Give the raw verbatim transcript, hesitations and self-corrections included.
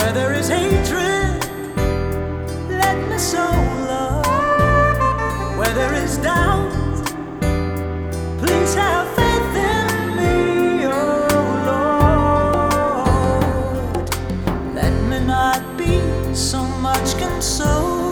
Where there is hatred, let me sow love. Where there is doubt, please have faith in me, oh Lord. Let me not be so much consoled